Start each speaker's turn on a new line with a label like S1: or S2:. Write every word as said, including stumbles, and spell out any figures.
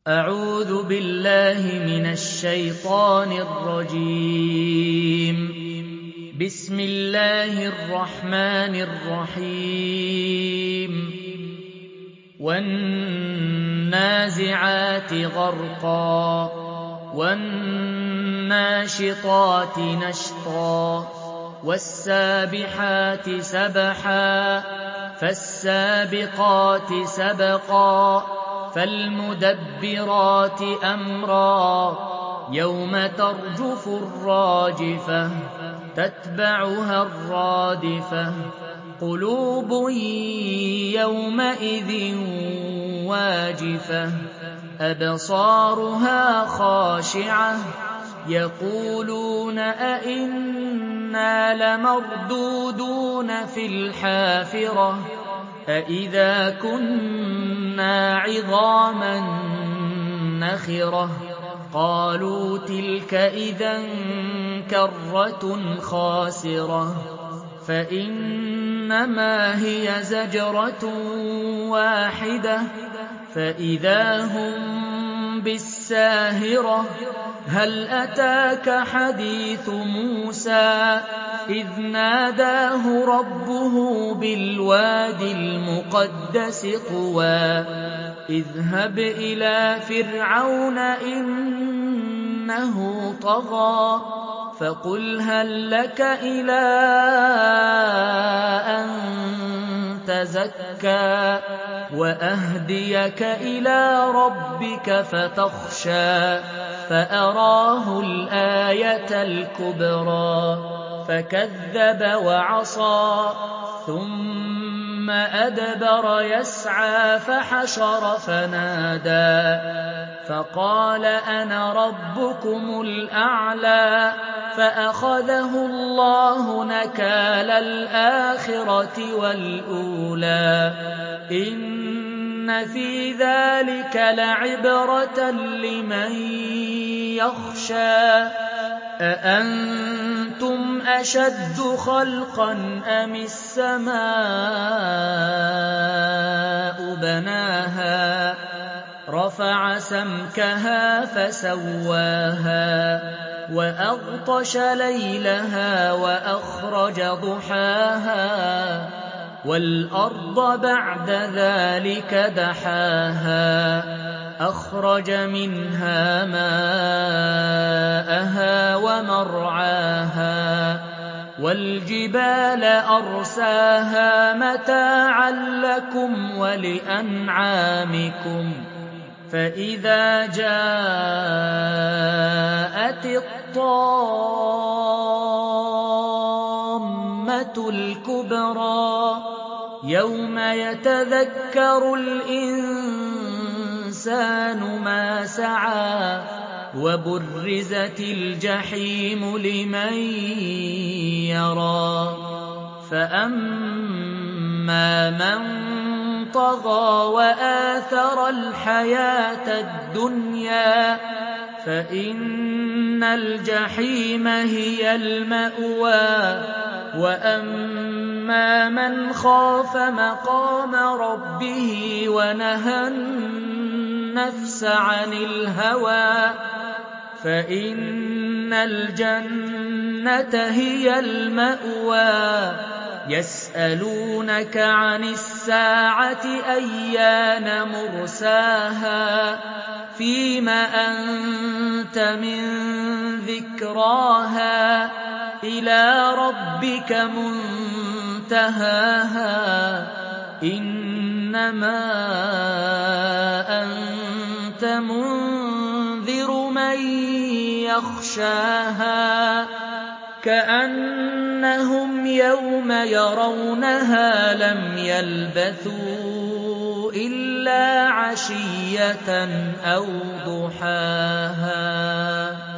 S1: أعوذ بالله من الشيطان الرجيم. بسم الله الرحمن الرحيم. والنازعات غرقا والناشطات نشطا والسابحات سبحا فالسابقات سبقا فالمدبرات أمرا يوم ترجف الراجفة تتبعها الرادفة قلوب يومئذ واجفة أبصارها خاشعة يقولون أئنا لمردودون في الحافرة أئذا كنا عظاما نخرة قالوا تلك إذا كرة خاسرة فإنما هي زجرة واحدة فإذا هم بالساهرة هل أتاك حديث موسى إذ ناداه ربه بالواد المقدس طوى اذهب إلى فرعون إنه طغى فقل هل لك إلى أن تزكى وأهديك إلى ربك فتخشى فأراه الآية الكبرى فكذب وعصى ثم أدبر يسعى فحشر فنادى فقال أنا ربكم الأعلى فأخذه الله نكال الآخرة والأولى إن في ذلك لعبرة لمن يخشى أأنتم أشد خلقا أم السماء بناها رفع سمكها فسواها وأغطش ليلها وأخرج ضحاها والأرض بعد ذلك دحاها أخرج منها ماءها ومرعاها والجبال أرساها متاعا لكم ولأنعامكم فإذا جاءت الطامة الكبرى يوم يتذكر الإنسان ما سعى وبرزت الجحيم لمن يرى فأما من طغى وآثر الحياة الدنيا فإن الجحيم هي المأوى وأما من خاف مقام ربه ونهى النفس عن الهوى فإن الجنة هي المأوى يسألونك عن الساعة أيان مرساها فيم أنت من ذكراها إلى ربك منتهاها إنما أنت منذر من يخشاها كأنهم يوم يرونها لم يلبثوا إلا عشية أو ضحاها.